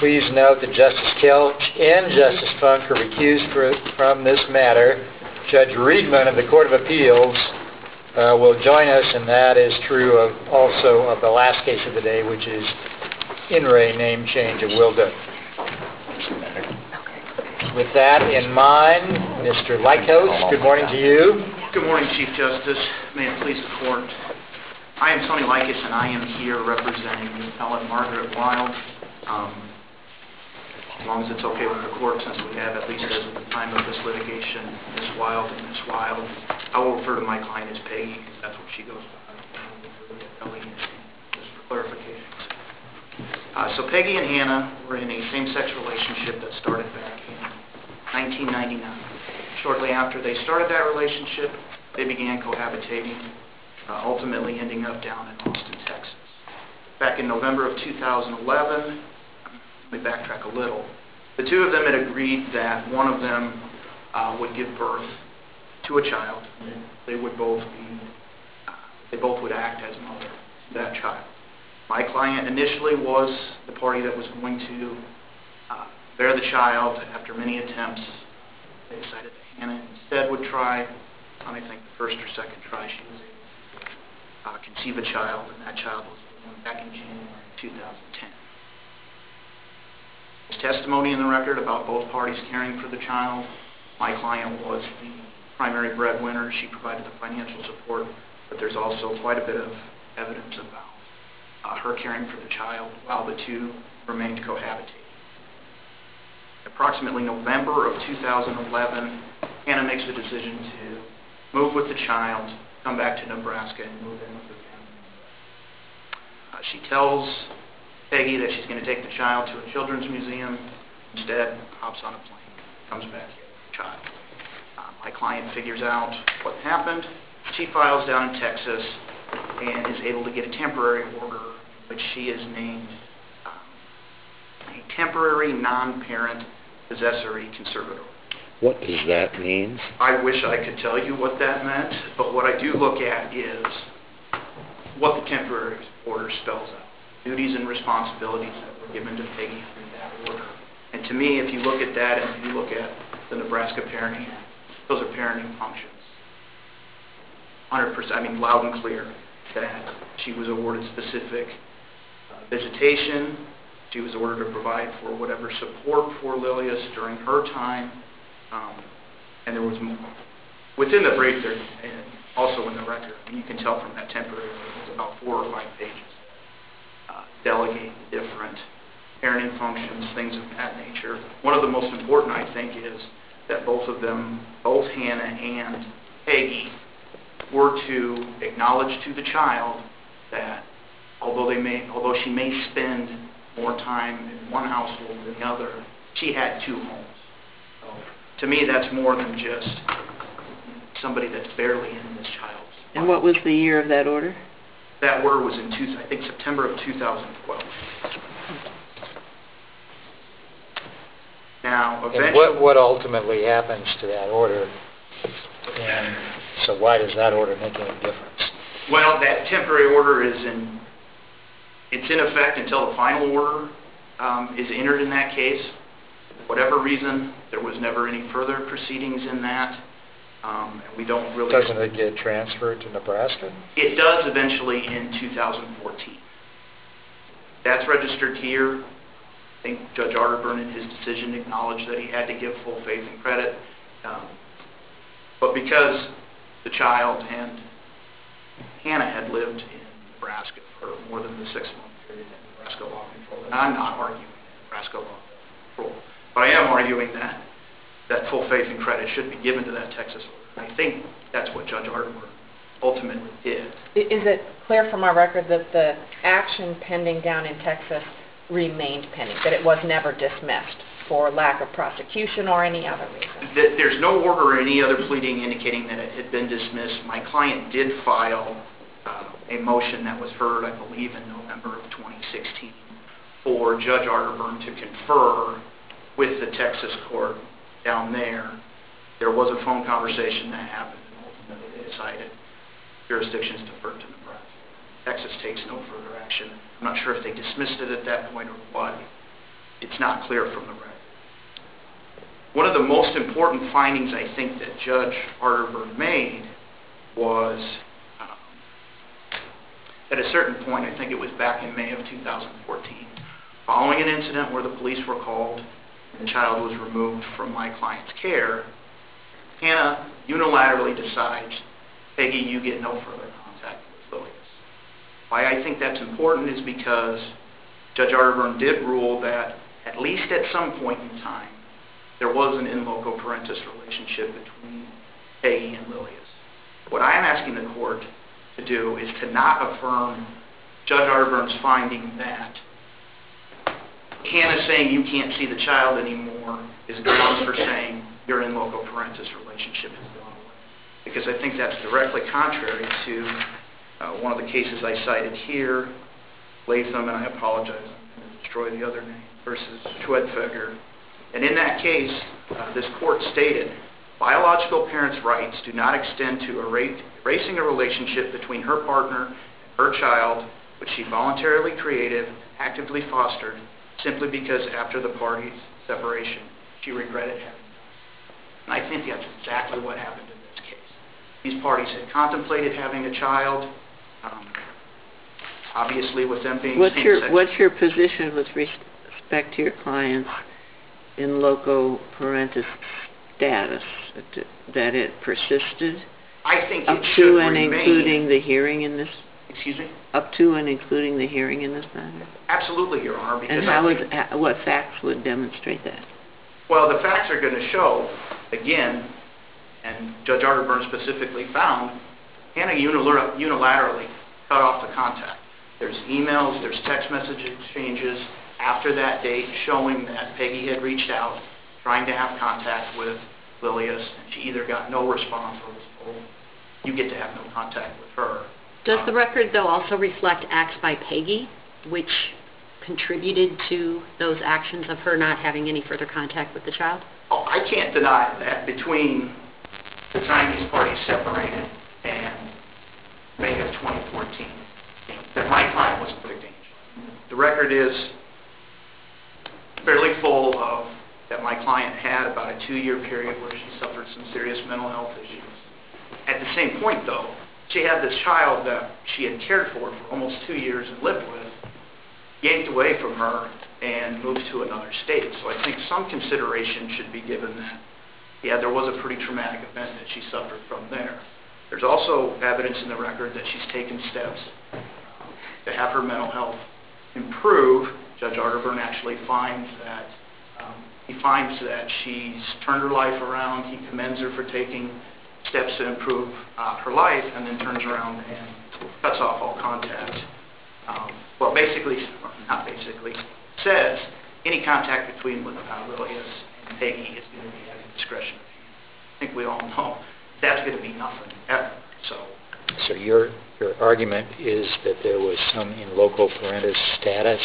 please note that Justice Kelch and Justice Funk are recused from this matter. Judge Riedman of the Court of Appeals will join us, and that is true also of the last case of the day, which is In Re name change of Wilda. With that in mind, Mr. Lycos, good morning to you. Good morning, Chief Justice. May it please the Court. I am Tony Lycos, and I am here representing the appellant Margaret Wild. As long as it's okay with the Court, since we have, at least as of the time of this litigation, Ms. Wild and Ms. Wild, I will refer to my client as Peggy, because that's what she goes by. Just for clarification. So Peggy and Hannah were in a same-sex relationship that started back in 1999. Shortly after they started that relationship, they began cohabitating, ultimately ending up down in Austin, Texas. Back in November of 2011, let me backtrack a little, the two of them had agreed that one of them would give birth to a child. They both would act as mother to that child. My client initially was the party that was going to bear the child. After many attempts, they decided that Hannah instead would try. I think the first or second try she was able to conceive a child, and that child was born back in January 2010. There's testimony in the record about both parties caring for the child. My client was the primary breadwinner. She provided the financial support, but there's also quite a bit of evidence about her caring for the child while the two remained cohabitating. Approximately November of 2011, Hannah makes the decision to move with the child, come back to Nebraska, and move in with her family. She tells Peggy that she's going to take the child to a children's museum. Instead, hops on a plane, comes back here with the child. My client figures out what happened. She files down in Texas and is able to get a temporary order, which she is named a temporary non-parent possessory conservator. What does that mean? I wish I could tell you what that meant, but what I do look at is what the temporary order spells out. Duties and responsibilities that were given to Peggy through that order. And to me, if you look at that and if you look at the Nebraska Parenting Act, those are parenting functions. 100%, loud and clear, that she was awarded specific visitation. She was ordered to provide for whatever support for Lilius during her time. And there was more. Within the brief there, and also in the record, you can tell from that temporary order, it's about 4 or 5 pages. Delegate different parenting functions, things of that nature. One of the most important, I think, is that both of them, both Hannah and Peggy, were to acknowledge to the child that although she may spend more time in one household than the other, she had 2 homes. So, to me, that's more than just somebody that's barely in this child's life. And what was the year of that order? That order was in, I think, September of 2012. Now, eventually... And what ultimately happens to that order? And so why does that order make any difference? Well, that temporary order is in effect until the final order is entered in that case. For whatever reason, there was never any further proceedings in that. And we don't really... Doesn't it get transferred to Nebraska? It does eventually in 2014. That's registered here. I think Judge Arterburn in his decision acknowledged that he had to give full faith and credit. But because the child and Hannah had lived in Nebraska for more than the 6-month period that Nebraska law controlled, and I'm not arguing that Nebraska law controlled, but I am arguing that full faith and credit should be given to that Texas order. I think that's what Judge Arterburn ultimately did. Is it clear from our record that the action pending down in Texas remained pending, that it was never dismissed for lack of prosecution or any other reason? There's no order or any other pleading indicating that it had been dismissed. My client did file a motion that was heard, I believe, in November of 2016 for Judge Arterburn to confer with the Texas court down there. There was a phone conversation that happened, and ultimately they decided jurisdictions deferred to Nebraska. Texas takes no further action. I'm not sure if they dismissed it at that point or what. it's not clear from the record. One of the most important findings I think that Judge Arterburn made was at a certain point, I think it was back in May of 2014, following an incident where the police were called and the child was removed from my client's care, Hannah unilaterally decides, Peggy, you get no further contact with Lilius. Why I think that's important is because Judge Arterburn did rule that at least at some point in time, there was an in loco parentis relationship between Peggy and Lilius. What I am asking the court to do is to not affirm Judge Arterburn's finding that Hannah saying you can't see the child anymore is grounds for saying your in loco parentis relationship has gone away. Because I think that's directly contrary to one of the cases I cited here, Latham, and I apologize, I'm going to destroy the other name, versus Schwedfeger. And in that case, this court stated, biological parents' rights do not extend to erasing a relationship between her partner and her child, which she voluntarily created, actively fostered, simply because after the parties' separation, she regretted having done. And I think that's exactly what happened in this case. These parties had contemplated having a child, obviously with them being same-sex. What's your position with respect to your client's in loco parentis status, that it persisted? I think up it should to and remain. including the hearing in this? Excuse me? Up to and including the hearing in this matter? Absolutely, Your Honor. Because and what facts would demonstrate that? Well, the facts are going to show, again, and Judge Arterburn specifically found, Hannah unilaterally cut off the contact. There's emails, there's text message exchanges after that date showing that Peggy had reached out, trying to have contact with Lilius, and she either got no response or was told, you get to have no contact with her. Does the record, though, also reflect acts by Peggy, which contributed to those actions of her not having any further contact with the child? Oh, I can't deny that between the time these parties separated and May of 2014, that my client was in big danger. The record is fairly full of that my client had about a 2-year period where she suffered some serious mental health issues. At the same point, though, she had this child that she had cared for almost 2 years and lived with, yanked away from her and moved to another state. So I think some consideration should be given that, yeah, there was a pretty traumatic event that she suffered from there. There's also evidence in the record that she's taken steps to have her mental health improve. Judge Arterburn actually finds that she's turned her life around. He commends her for taking steps to improve her life, and then turns around and cuts off all contact. Well, not basically, says any contact between Lilius and Peggy is going to be at the discretion of him. I think we all know that's going to be nothing ever. So your argument is that there was some in loco parentis status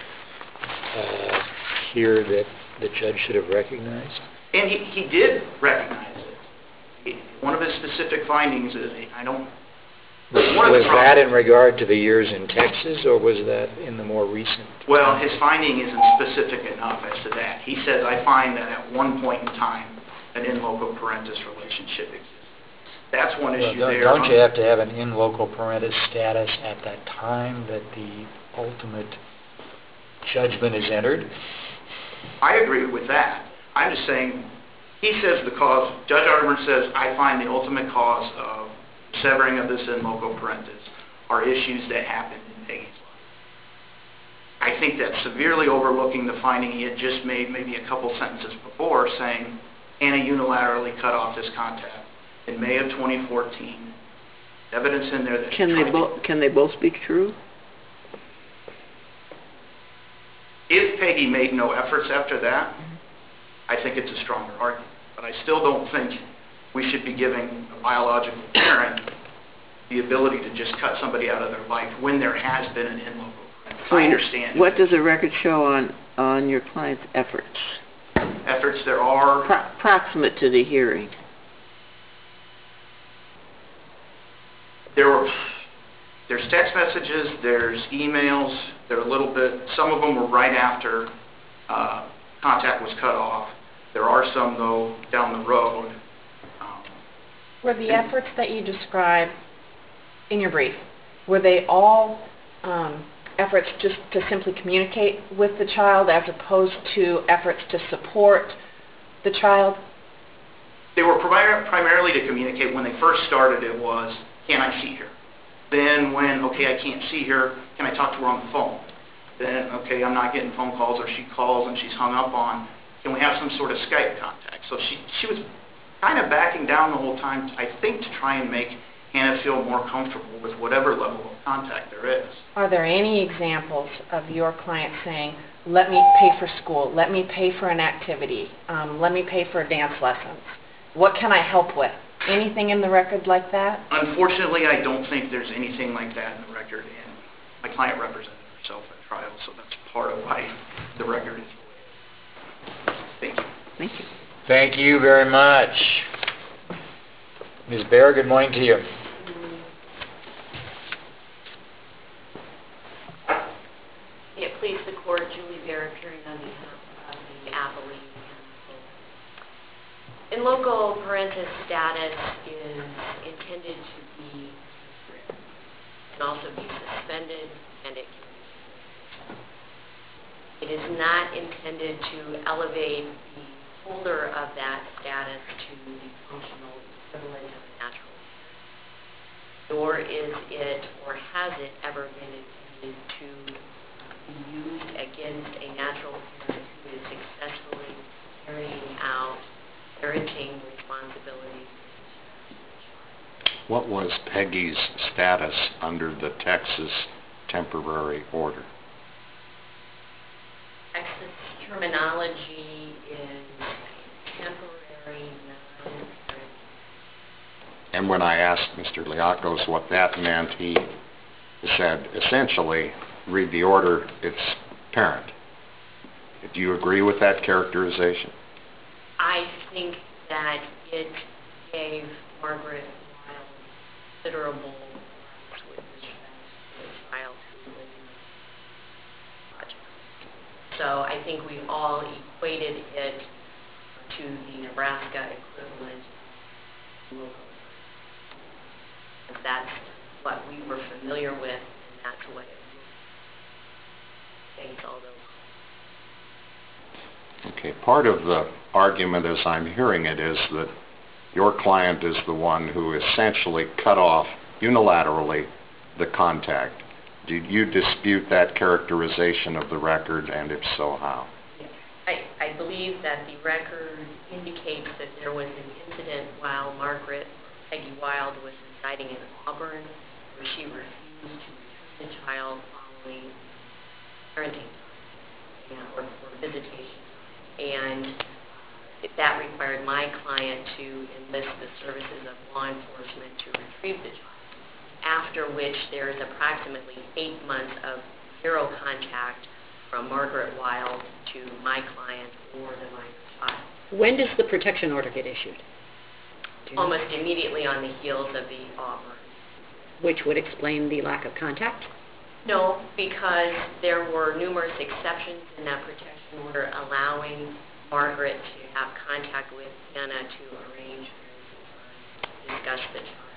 here that the judge should have recognized? And he did recognize it. One of his specific findings is, Was that in regard to the years in Texas, or was that in the more recent? Well, his finding isn't specific enough as to that. He says, I find that at one point in time, an in loco parentis relationship exists. That's one issue there. Don't you have to have an in loco parentis status at that time that the ultimate judgment is entered? I agree with that. I'm just saying, he says the cause, Judge Arterburn says, I find the ultimate cause of severing of this in loco parentis are issues that happened in Peggy's life. I think that's severely overlooking the finding he had just made maybe a couple sentences before, saying Hannah unilaterally cut off this contact in May of 2014. Evidence in there that can they both be true? If Peggy made no efforts after that, I think it's a stronger argument. But I still don't think we should be giving a biological parent the ability to just cut somebody out of their life when there has been an in loco parentis. I understand. What does the record show on your client's efforts? Efforts there are... Proximate to the hearing. There's text messages, there's emails, there are a little bit, some of them were right after contact was cut off. There are some, though, down the road. Were the efforts that you describe in your brief, were they all efforts just to simply communicate with the child as opposed to efforts to support the child? They were primarily to communicate. When they first started, it was, can I see her? Then when, okay, I can't see her, can I talk to her on the phone? Then, okay, I'm not getting phone calls, or she calls and she's hung up on, can we have some sort of Skype contact? So she was kind of backing down the whole time, I think, to try and make Hannah feel more comfortable with whatever level of contact there is. Are there any examples of your client saying, let me pay for school, let me pay for an activity, let me pay for dance lessons? What can I help with? Anything in the record like that? Unfortunately, I don't think there's anything like that in the record, and my client represented herself at trial, so that's part of why the record is the way it is. Thank you. Thank you. Thank you very much. Ms. Baer, good morning to you. May it please the Court, Julie Baer, appearing on behalf of the appellee. In loco parentis status is intended to be, can also be suspended, and it can be. It is not intended to elevate the holder of that status to the functional equivalent of a natural parent, nor is it or has it ever been intended to be used against a natural parent who is successfully carrying out parenting responsibilities. What was Peggy's status under the Texas temporary order? Texas terminology is temporary non-parent. And when I asked Mr. Liakos what that meant, he said, essentially, read the order, it's parent. Do you agree with that characterization? I think that it gave Margaret Wild considerable rights with respect to the child who was in the project. So I think we all equated it to the Nebraska equivalent of local. That's what we were familiar with, and that's what it thanks all those. Okay, part of the argument as I'm hearing it is that your client is the one who essentially cut off unilaterally the contact. Do you dispute that characterization of the record, and if so, how? Yes. I believe that the record indicates that there was an incident while Peggy Wild was residing in Auburn, where she refused to return the child following parenting time or visitation. And that required my client to enlist the services of law enforcement to retrieve the child, after which there is approximately 8 months of zero contact from Margaret Wild to my client or the minor child. When does the protection order get issued? Almost immediately on the heels of the Auburn. Which would explain the lack of contact? No, because there were numerous exceptions in that protection order allowing Margaret to have contact with Hannah to arrange to discuss the child.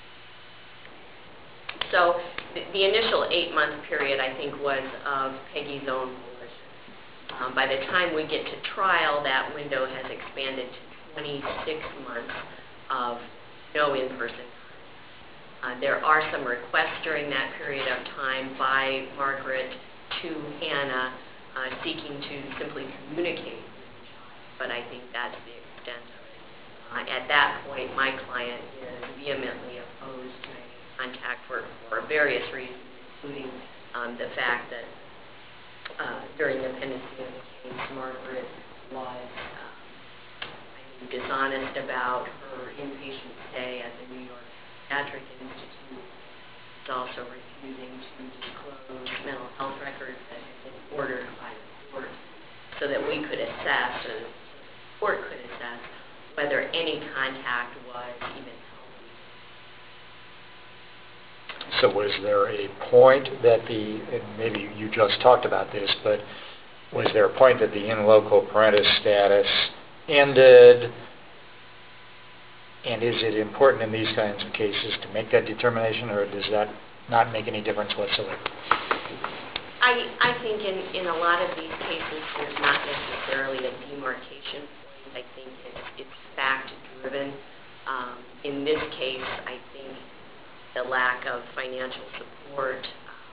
So the initial 8-month period, I think, was of Peggy's own volition. By the time we get to trial, that window has expanded to 26 months of no in-person contact. There are some requests during that period of time by Margaret to Hannah seeking to simply communicate with the child, but I think that's the extent of it. At that point, my client is vehemently opposed to any contact for various reasons, including the fact that during the pendency of the case, Margaret was dishonest about her inpatient stay at the New York Psychiatric Institute. It's also refusing to disclose mental health records that had been ordered by the court, so that we could assess, or the court could assess, whether any contact was even healthy. So was there a point that and maybe you just talked about this, but was there a point that the in loco parentis status ended? And is it important in these kinds of cases to make that determination, or does that not make any difference whatsoever? I think in a lot of these cases, there's not necessarily a demarcation point. I think it's fact-driven. In this case, I think the lack of financial support,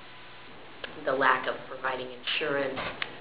the lack of providing insurance,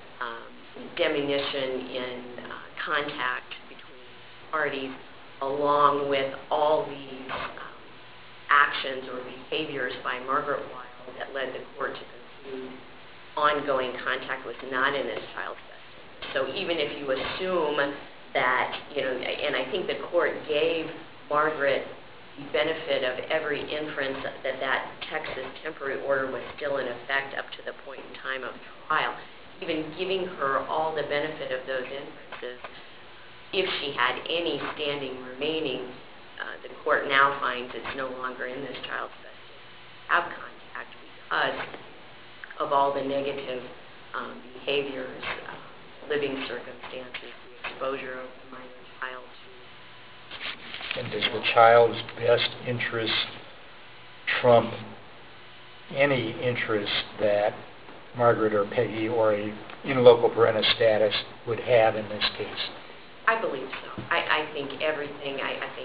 diminution in contact between parties, along with all these actions or behaviors by Margaret Weil that led the court to conclude ongoing contact was not in this child's best interest. So even if you assume that, and I think the court gave Margaret the benefit of every inference that Texas temporary order was still in effect up to the point in time of trial, even giving her all the benefit of those inferences, if she had any standing remaining, the court now finds it's no longer in this child's best interest to have contact because of all the negative behaviors, living circumstances, the exposure of the minor child to. And does the child's best interest trump any interest that Margaret or Peggy or a in loco parentis status would have in this case? I believe so. I think everything, I think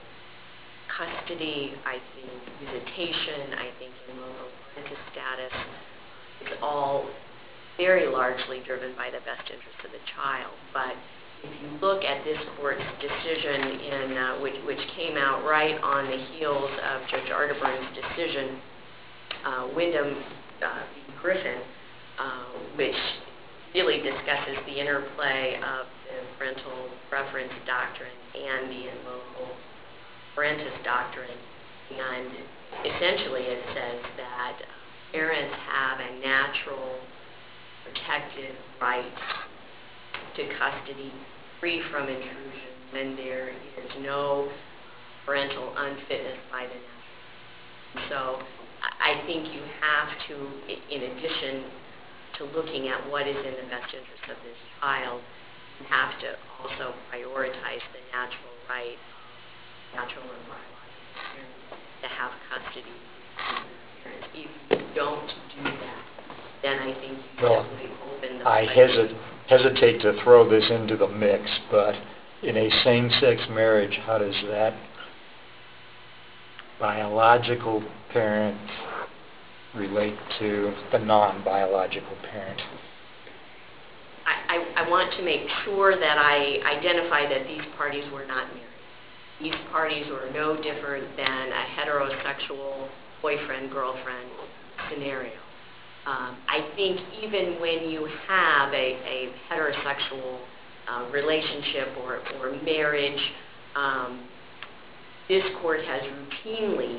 custody, I think visitation, I think in loco parentis status, it's all very largely driven by the best interest of the child. But if you look at this court's decision, which came out right on the heels of Judge Arterburn's decision, Wyndham v. Griffin, which really discusses the interplay of the parental preference doctrine and the in loco parentis doctrine. And essentially it says that parents have a natural protected right to custody free from intrusion when there is no parental unfitness by the natural. So I think you have to, in addition to looking at what is in the best interest of this child, you have to also prioritize the natural right, natural and biological parents to have custody of their parents. If you don't do that, then I think you definitely open the I hesitate to throw this into the mix, but in a same-sex marriage, how does that biological parent relate to the non-biological parent? I want to make sure that I identify that these parties were not married. These parties were no different than a heterosexual boyfriend-girlfriend scenario. I think even when you have a heterosexual relationship or marriage, this court has routinely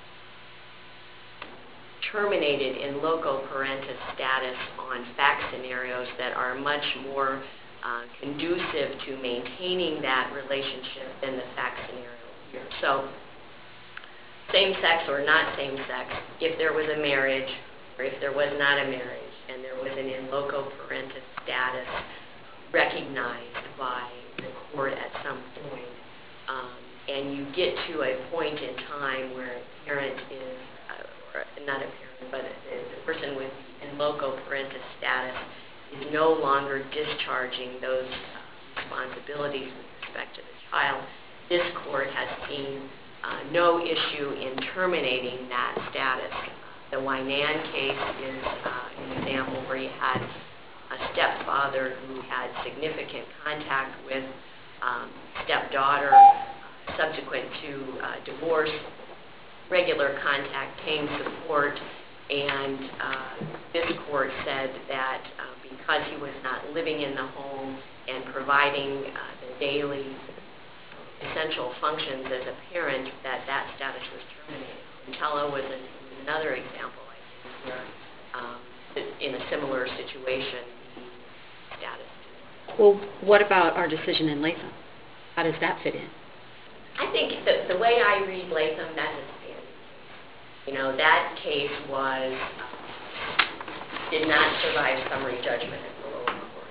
terminated in loco parentis status on fact scenarios that are much more conducive to maintaining that relationship than the fact scenario here. So, same-sex or not same-sex, if there was a marriage or if there was not a marriage and there was an in loco parentis status recognized by the court at some point, and you get to a point in time where a parent is, or not a parent, but the person with in loco parentis status is no longer discharging those responsibilities with respect to the child, this court has seen no issue in terminating that status. The Wynan case is an example where you had a stepfather who had significant contact with stepdaughter subsequent to divorce, regular contact, paying support, and this court said that because he was not living in the home and providing the daily essential functions as a parent, that status was terminated. Tella was another example, I think, where in a similar situation, the status did. Well, what about our decision in Latham? How does that fit in? I think the way I read Latham, that's a standing case. That case did not survive summary judgment at the lower court.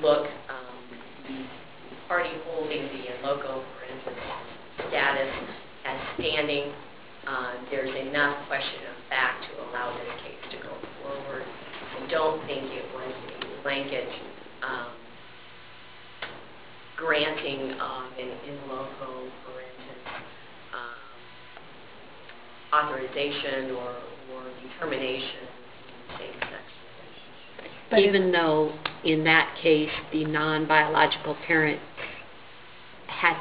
look, the party holding the in loco parentis status as standing, there's enough question of fact to allow this case to go forward. I don't think it was a blanket granting of an in loco parentis authorization or determination in same-sex relationships. Even though in that case the non-biological parent had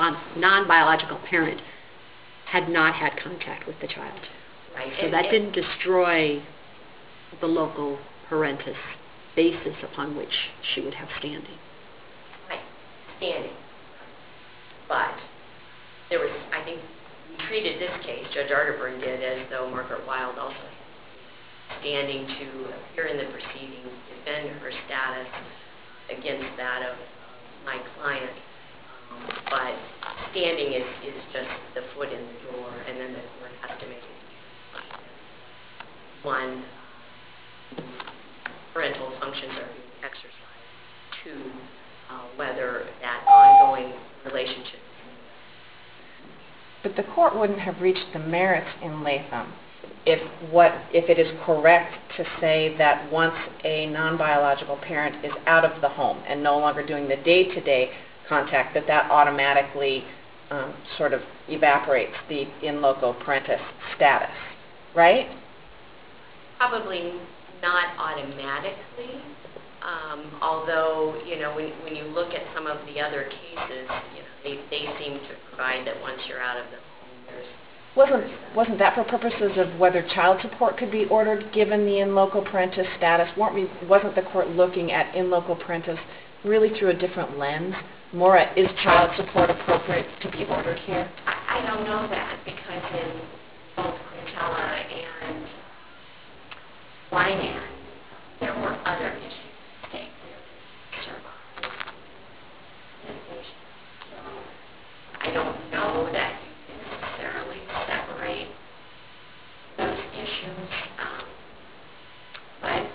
not had contact with the child. Right. So that didn't destroy the local parentis basis upon which she would have standing. Right. Standing. But there was, I think, we treated this case, Judge Arterburn did, as though Margaret Wild also had standing to appear in the proceedings, defend her status against that of my client. But standing is just the foot in the door, and then the court has to make a determination. One, parental functions are being exercised. Two, whether that ongoing relationship. But the court wouldn't have reached the merits in Latham if it is correct to say that once a non-biological parent is out of the home and no longer doing the day-to-day contact, that automatically sort of evaporates the in loco parentis status, right? Probably not automatically, although, when you look at some of the other cases, they seem to provide that once you're out of the home, Wasn't that for purposes of whether child support could be ordered given the in loco parentis status? Wasn't the court looking at in loco parentis really through a different lens? More at, is child support appropriate to be ordered here? I don't know that, because in both Quintella and Wyman, there were other issues at stake there. So I don't know that you can necessarily separate those issues, but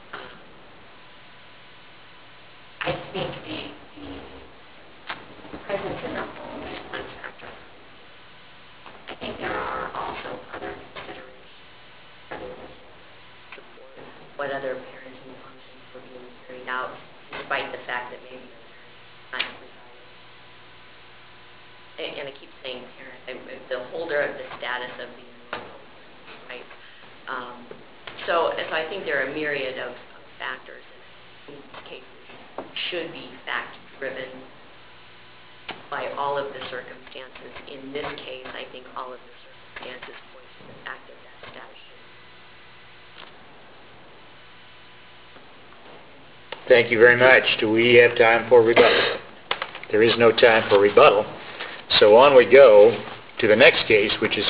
I think the presence in the home is one factor. I think there are also other considerations other than support, what other parenting functions were being carried out, despite the fact that maybe the parent was not. And I keep saying parent, the holder of the status of the enrollment, right? So I think there are a myriad of factors in these cases should be fact-driven by all of the circumstances. In this case, I think all of the circumstances point to the fact that that status should. Thank you very much. Do we have time for rebuttal? There is no time for rebuttal. So on we go to the next case, which is